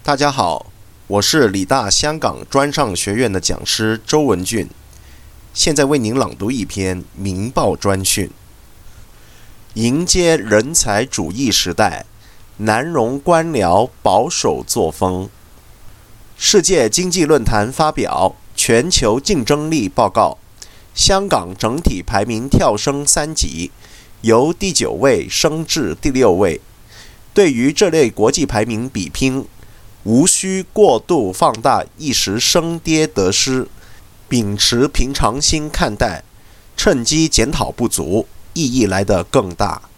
大家好，我是理大香港专上学院的讲师周文俊，现在为您朗读一篇明报专讯。迎接人才主义时代，难容官僚保守作风。世界经济论坛发表全球竞争力报告，香港整体排名跳升3级，由第9位升至第6位。对于这类国际排名比拼，无需过度放大一时升跌得失，秉持平常心看待，趁机检讨不足，意义来得更大。